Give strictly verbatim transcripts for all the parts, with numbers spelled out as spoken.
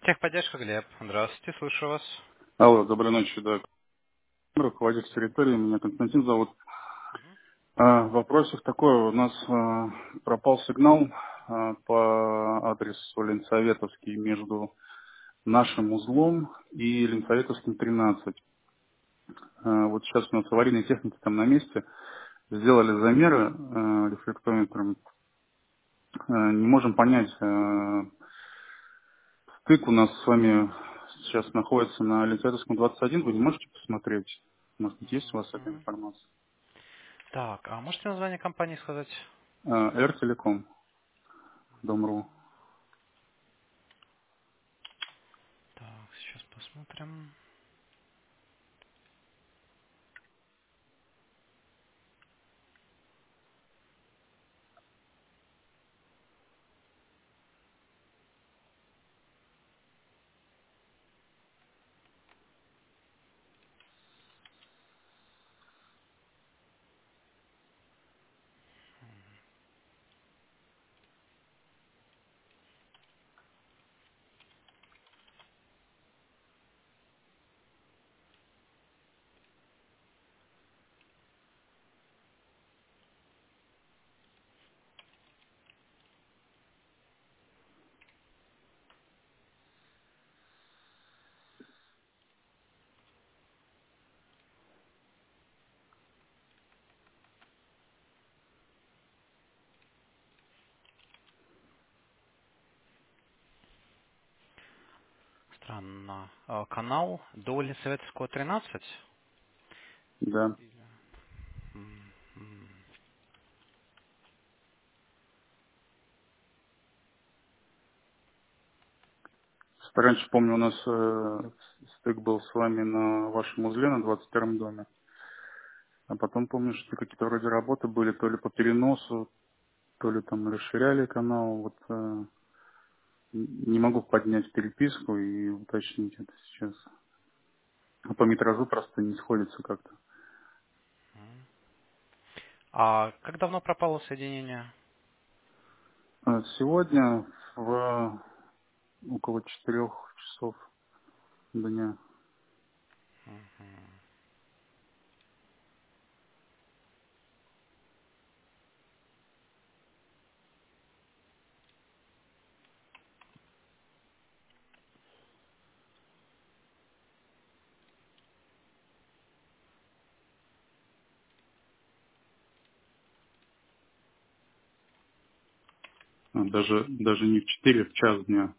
Техподдержка, Глеб. Здравствуйте, слышу вас. Алло, доброй ночи, да. Руководитель территории, меня Константин зовут. А, вопросик такой, у нас а, пропал сигнал а, по адресу Ленсоветовский между нашим узлом и Ленсоветовским тринадцать. А, вот сейчас у нас аварийные техники там на месте, сделали замеры а, рефлектометром. А, не можем понять, а, стык у нас с вами сейчас находится на Ленсоветовском двадцать один, вы не можете посмотреть? Может быть, есть у вас эта Мгм. информация? Так, а можете название компании сказать? А, Р-Телеком, Дом.ру. Так, сейчас посмотрим. Странно. А, Канал до Елисаветского тринадцать? Да. М, м. Раньше, помню, у нас э, стык был с вами на вашем узле на двадцать первом доме. А потом, помню, что какие-то вроде работы были, то ли по переносу, то ли там расширяли канал. Вот э, не могу поднять переписку и уточнить это сейчас. А по метражу просто не сходится как-то. А как давно пропало соединение? А сегодня в около четырех часов дня. А, Даже, даже не в четыре, в час дня.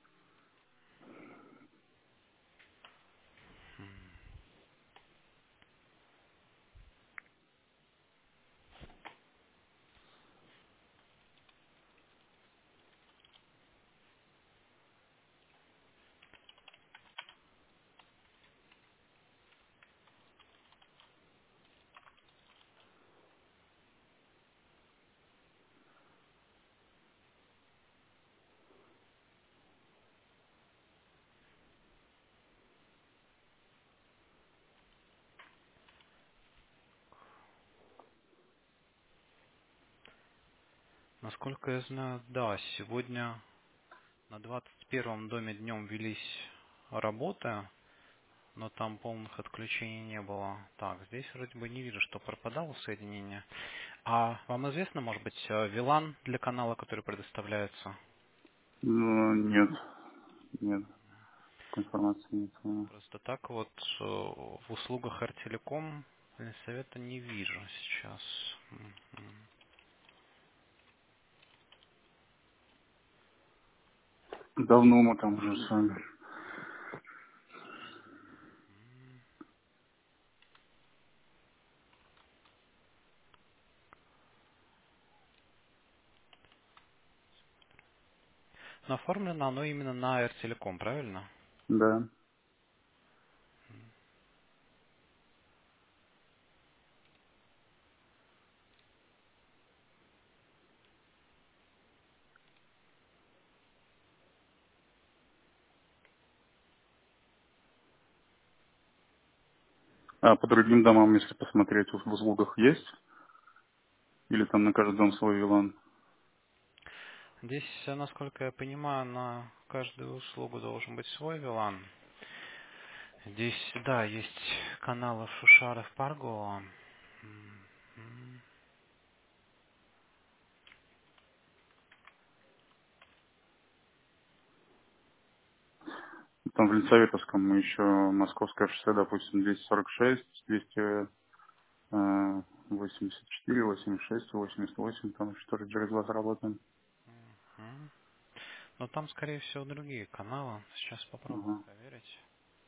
Насколько я знаю, да, сегодня на двадцать первом доме днем велись работы, но там полных отключений не было. Так, здесь вроде бы не вижу, что пропадало соединение. А вам известно, может быть, э, вилан для канала, который предоставляется? Ну, нет, нет, такой информации нет. Просто так вот э, в услугах Артелеком совета не вижу сейчас. Мгм. Давно мы там уже с вами. Но оформлено оно именно на Артелеком, правильно? Да. А по другим домам, если посмотреть, в услугах есть? Или там на каждый дом свой вилан? Здесь, э, насколько я понимаю, на каждую услугу должен быть свой вилан. Здесь, да, есть каналы Шушаров, Парго. М, Там в Ленсоветовском мы еще Московское шоссе, допустим, двести сорок шесть, двести восемьдесят четыре, восемьдесят шесть, восемьдесят восемь, там еще тоже через вас работаем. м. Но там, скорее всего, другие каналы. Сейчас попробую Ага. проверить.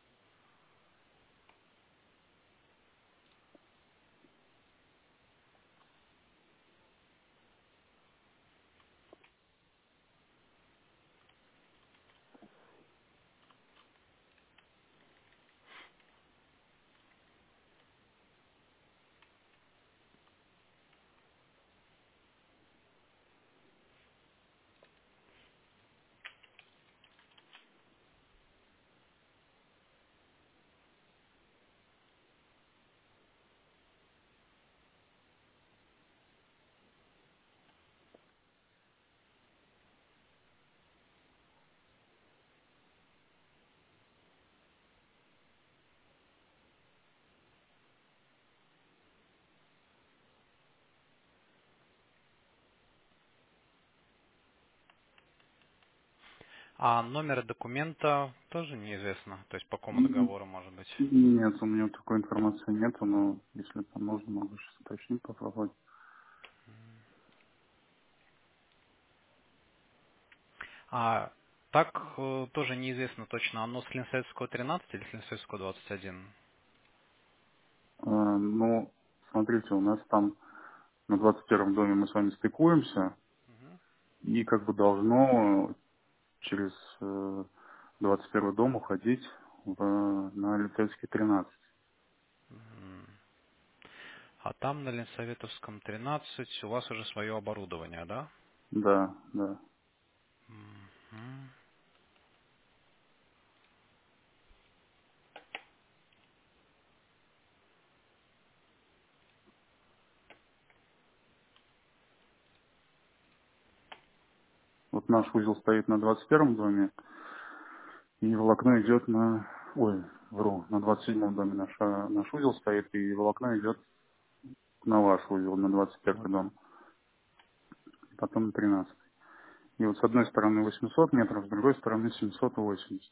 А номер документа тоже неизвестно. То есть по какому М, договору может быть. Нет, у меня такой информации нету, но если там нужно, могу сейчас уточнить, попробовать. А так э, тоже неизвестно точно, оно с Ленсоветского тринадцать или с Ленсоветского двадцать один? Э, Ну, смотрите, у нас там на двадцать первом доме мы с вами стыкуемся, Мгм. и как бы должно через э, двадцать первый дом уходить в, на Лицейский тринадцать. М. А там на Ленсоветовском тринадцать у вас уже свое оборудование, да? Да, да. Мгм. Вот наш узел стоит на двадцать первом доме, и волокно идет на... Ой, вру, на двадцать седьмом доме наш, а, наш узел стоит, и волокно идет на ваш узел, на двадцать первый дом, потом на тринадцать. И вот с одной стороны восемьсот метров, с другой стороны семьсот восемьдесят.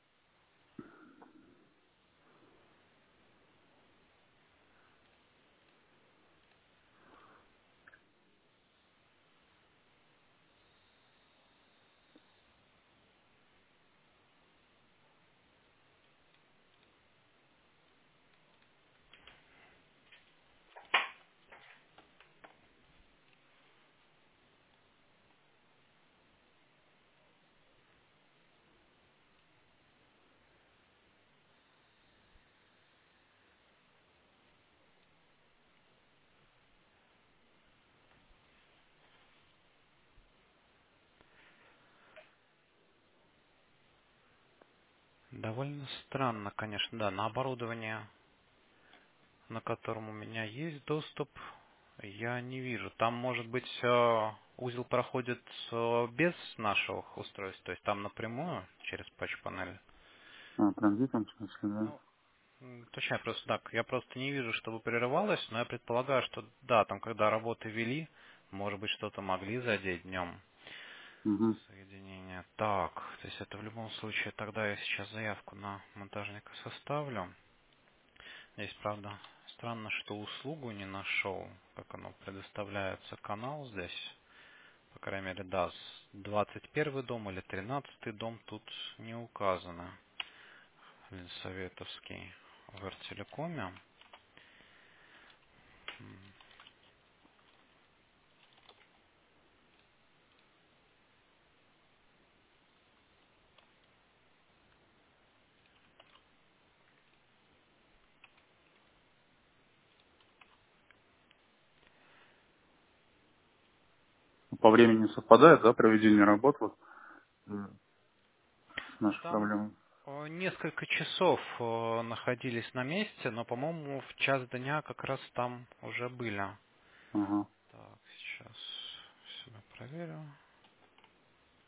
Довольно странно, конечно, да. На оборудование, на котором у меня есть доступ, я не вижу. Там, может быть, э, узел проходит э, без наших устройств, то есть там напрямую через патч-панель. А, транзитом, в смысле, да? Ну, м, точнее, я просто так, я просто не вижу, чтобы прерывалось, но я предполагаю, что да, там, когда работы вели, может быть, что-то могли задеть днем Угу. соединения. Так, то есть это в любом случае, тогда я сейчас заявку на монтажника составлю. Здесь, правда, странно, что услугу не нашел, как оно предоставляется, канал здесь. По крайней мере, да, с двадцать первый дом или тринадцатый дом тут не указано. Ленсоветовский в Ртелекоме. М. По времени совпадает, да, проведение работ вот, э, с нашей Там проблемой? э, несколько часов э, находились на месте, но, по-моему, в час дня как раз там уже были. Ага. Так, сейчас себя проверю.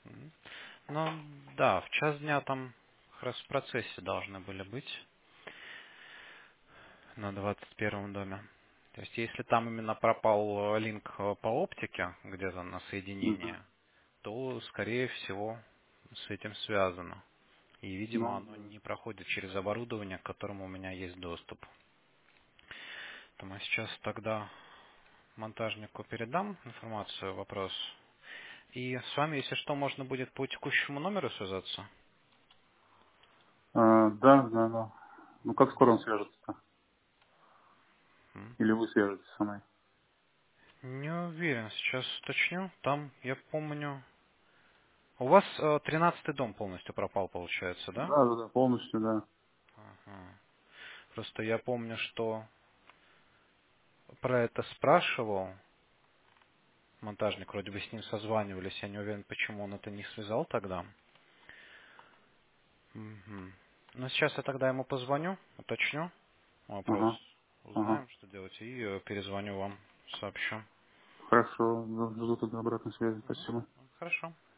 М. Ну, да, в час дня там как раз в процессе должны были быть на двадцать первом доме. То есть, если там именно пропал э, линк э, по оптике, где-то на Мгм. соединение, то, скорее всего, с этим связано. И, видимо, Ну, оно да. не проходит через оборудование, к которому у меня есть доступ. То мы сейчас тогда монтажнику передам информацию, вопрос. И с вами, если что, можно будет по текущему номеру связаться? А, да, да, да. Ну, как скоро он свяжется-то? М. Или вы свяжетесь со мной? Не уверен, сейчас уточню. Там, я помню... У вас э, тринадцатый дом полностью пропал, получается, да? Да, да, да, полностью, да. Ага. Просто я помню, что про это спрашивал монтажник, вроде бы с ним созванивались, я не уверен, почему он это не связал тогда. Мгм. Ну, сейчас я тогда ему позвоню, уточню вопрос, Ага, ага. узнаем, что делать, и э, перезвоню вам, сообщу. Хорошо, жду тогда обратной связи. Мгм. Спасибо. Хорошо.